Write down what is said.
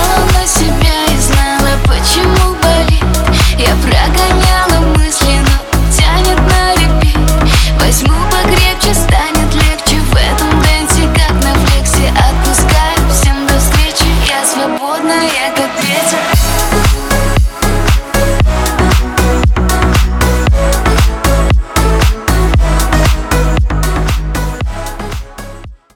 смотрела на себя и знала, почему болит. Я прогоняла мысли, но